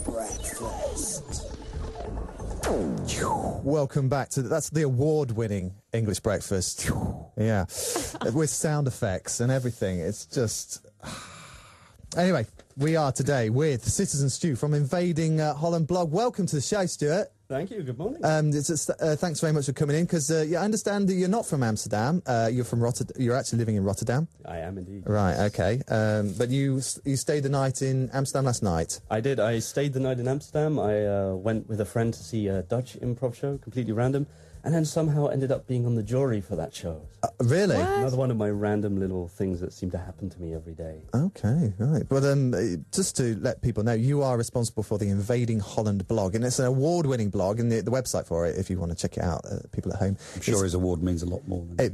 Breakfast. Welcome back to that's the award-winning English breakfast. Yeah, with sound effects and everything. It's just anyway. We are today with Citizen Stu from Invading Holland blog. Welcome to the show, Stuart. Thank you. Good morning. Thanks very much for coming in. Because I understand that you're not from Amsterdam. You're from Rotterdam. You're actually living in Rotterdam. I am indeed. Right. Okay. But you stayed the night in Amsterdam last night. I did. I stayed the night in Amsterdam. I went with a friend to see a Dutch improv show, completely random, and then somehow ended up being on the jury for that show. Really? What? Another one of my random little things that seem to happen to me every day. Okay, right. But just to let people know, you are responsible for the Invading Holland blog, and it's an award-winning blog, and the website for it, if you want to check it out, people at home. I'm sure his award means a lot more than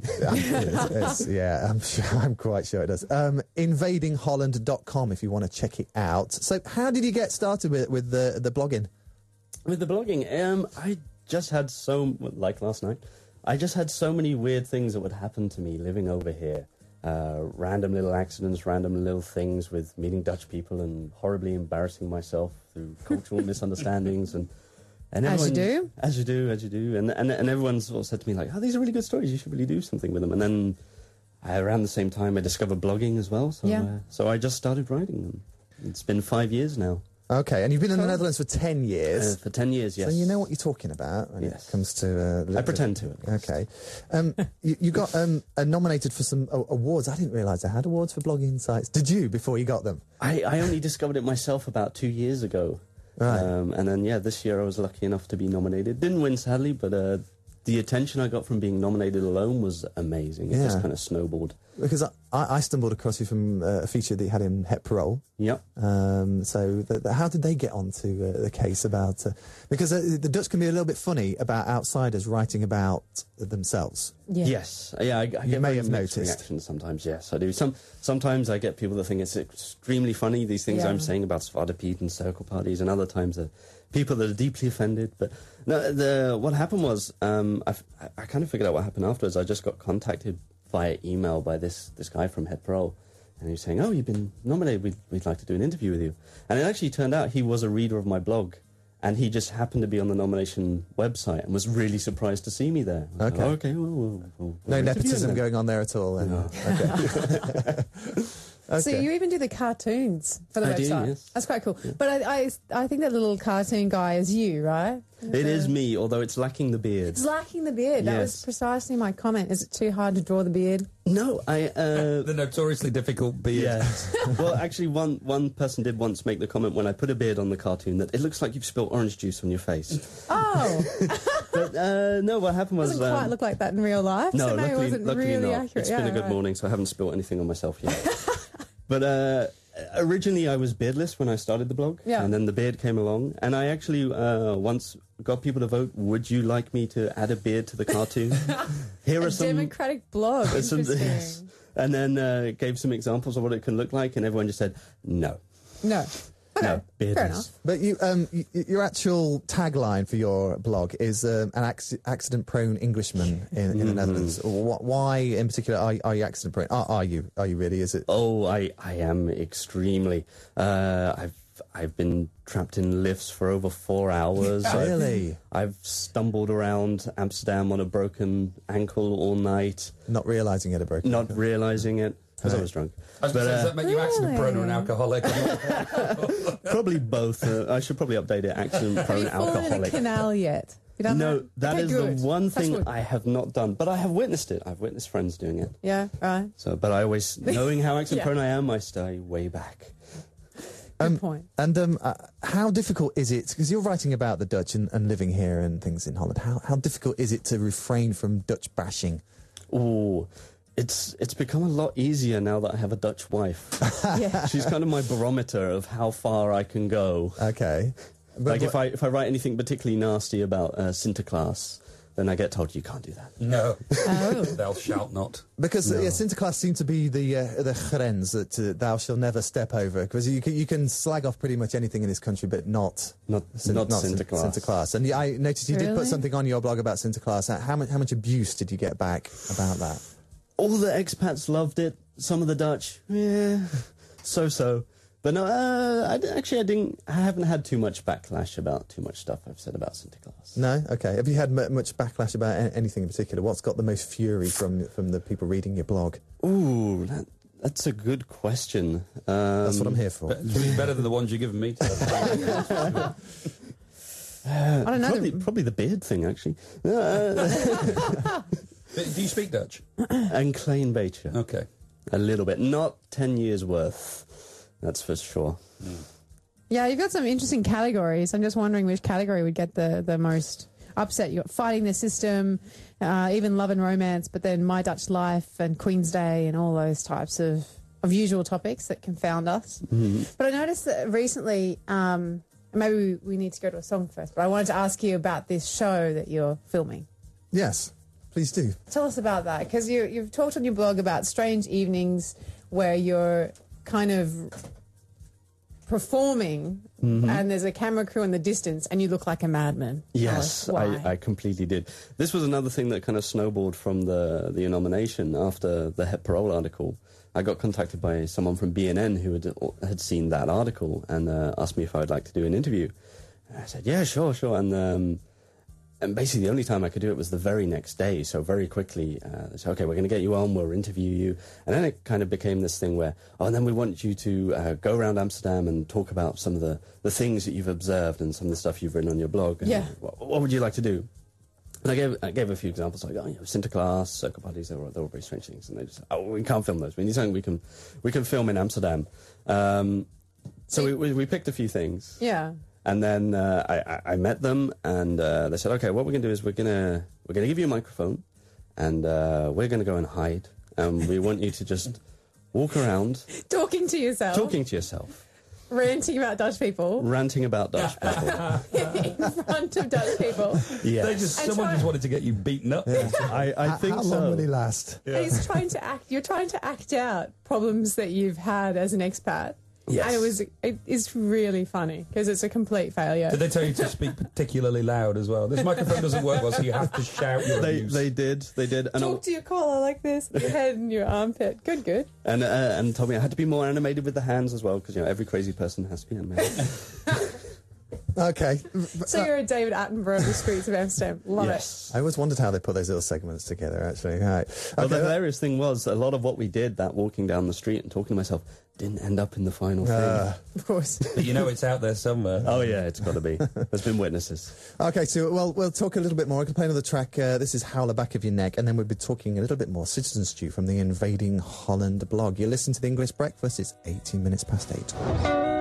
yeah, I'm quite sure it does. Invadingholland.com if you want to check it out. So how did you get started with the blogging? With the blogging, I just had like last night, I just had so many weird things that would happen to me living over here. Random little accidents, random little things with meeting Dutch people and horribly embarrassing myself through cultural misunderstandings and everyone, As you do. As you do. And everyone sort of said to me, like, oh, these are really good stories. You should really do something with them. And then around the same time, I discovered blogging as well. So, so I just started writing them. It's been 5 years now. Okay, and you've been in the Netherlands for 10 years. For 10 years, yes. So you know what you're talking about when it comes to... I pretend to. Okay. You got nominated for some awards. I didn't realise I had awards for blogging sites. Did you, before you got them? I only discovered it myself about 2 years ago. Right. And then, this year I was lucky enough to be nominated. Didn't win, sadly, but the attention I got from being nominated alone was amazing. It just kind of snowballed. Because I stumbled across you from a feature that you had in Het Parool. Yep. So how did they get onto the case about... because the Dutch can be a little bit funny about outsiders writing about themselves. Yeah. Yes. Yeah, I get may very have mixed noticed. reactions sometimes, yes, I do. Sometimes I get people that think it's extremely funny, these things I'm saying about Zwarte Piet and circle parties, and other times people that are deeply offended. But no, what happened was, I kind of figured out what happened afterwards. I just got contacted via email by this guy from Het Parool, and he was saying, oh, you've been nominated, we'd like to do an interview with you. And it actually turned out he was a reader of my blog, and he just happened to be on the nomination website and was really surprised to see me there. Okay. Like, okay, well, No nepotism going on there at all. Then. No. Okay. Okay. So you even do the cartoons for the I do, website. yes. That's quite cool. Yeah. But I think that little cartoon guy is you, right? It is me, although it's lacking the beard. It's lacking the beard. That was precisely my comment. Is it too hard to draw the beard? No, the notoriously difficult beard. Yes. Well, actually, one person did once make the comment when I put a beard on the cartoon that it looks like you've spilled orange juice on your face. Oh. But no, what happened was... It doesn't quite look like that in real life. No, so maybe luckily, it wasn't luckily really not. accurate. It's been a good morning, so I haven't spilled anything on myself yet. But originally I was beardless when I started the blog, and then the beard came along, and I actually once got people to vote, would you like me to add a beard to the cartoon? Here are some democratic blog. Interesting. Yes. And then gave some examples of what it can look like, and everyone just said, no. No. Okay, no, beardless. fair enough. But your actual tagline for your blog is an accident-prone Englishman in the Netherlands. Why, in particular, are you accident-prone? Are you really? Is it? Oh, I am extremely. I've been trapped in lifts for over 4 hours. Really? I've stumbled around Amsterdam on a broken ankle all night. Not realising you had a broken Not ankle. realising it. Because I was drunk. I was going to say, does that make you accident-prone or an alcoholic? Probably both. I should probably update it. Accident-prone Have you fallen in a alcoholic. canal yet? You done No, that? that Okay, is good. the one That's thing good. I have not done. But I have witnessed it. I've witnessed friends doing it. Yeah, right. So, but I always, knowing how accident-prone I am, I stay way back. Good point. And how difficult is it, because you're writing about the Dutch and living here and things in Holland, how difficult is it to refrain from Dutch bashing? Ooh. It's become a lot easier now that I have a Dutch wife. Yeah. She's kind of my barometer of how far I can go. Okay. Like if I write anything particularly nasty about Sinterklaas, then I get told you can't do that. No. Oh. Thou shalt not. Because Sinterklaas seemed to be the grens that thou shall never step over. Because you can slag off pretty much anything in this country, but not Sinterklaas. Sinterklaas. And I noticed you did put Really? something on your blog about Sinterklaas. How much abuse did you get back about that? All the expats loved it. Some of the Dutch, so. But no, I haven't had too much backlash about too much stuff I've said about Sinterklaas. No? Okay. Have you had much backlash about anything in particular? What's got the most fury from the people reading your blog? Ooh, that's a good question. That's what I'm here for. Better than the ones you're giving me. I don't know. Probably the beard thing, actually. Do you speak Dutch? Een klein beetje. Okay. A little bit. Not 10 years worth. That's for sure. Yeah, you've got some interesting categories. I'm just wondering which category would get the most upset. You've got fighting the system, even love and romance, but then My Dutch Life and Queen's Day and all those types of usual topics that confound us. Mm-hmm. But I noticed that recently, maybe we need to go to a song first, but I wanted to ask you about this show that you're filming. Yes, please do. Tell us about that, because you've talked on your blog about strange evenings where you're kind of performing and there's a camera crew in the distance and you look like a madman. Yes, I completely did. This was another thing that kind of snowballed from the nomination after the Het Parool article. I got contacted by someone from BNN who had seen that article and asked me if I would like to do an interview. And I said, yeah, sure. And basically the only time I could do it was the very next day. So very quickly, they said, okay, we're going to get you on, we'll interview you. And then it kind of became this thing where, and then we want you to go around Amsterdam and talk about some of the things that you've observed and some of the stuff you've written on your blog. And yeah. What would you like to do? And I gave a few examples, like, Sinterklaas, circle parties, they were all very strange things. And they just said, we can't film those. We need something we can film in Amsterdam. So we picked a few things. Yeah. And then I met them, and they said, okay, what we're going to do is we're going to give you a microphone, and we're going to go and hide. And we want you to just walk around. Talking to yourself. Ranting about Dutch people. Ranting about Dutch people. In front of Dutch people. Yeah. Someone just wanted to get you beaten up. Yeah. I think How so. long will he last? Yeah. You're trying to act out problems that you've had as an expat. Yes. And it's really funny because it's a complete failure. Did they tell you to speak particularly loud as well? This microphone doesn't work well, so you have to shout your abuse. They did. And Talk to your collar like this, your head and your armpit. Good. And told me I had to be more animated with the hands as well, because every crazy person has to be animated. Okay. So you're a David Attenborough of the streets of Amsterdam. Love Yes. I always wondered how they put those little segments together, actually. All right. But Okay, the hilarious thing was, a lot of what we did, that walking down the street and talking to myself, didn't end up in the final thing. it. Of course. But it's out there somewhere. Oh, yeah, it's got to be. There's been witnesses. Okay, so we'll talk a little bit more. I can play another track. This is Howler Back of Your Neck, and then we'll be talking a little bit more Citizen Stew from the Invading Holland blog. You listen to the English Breakfast. It's 18 minutes past 8.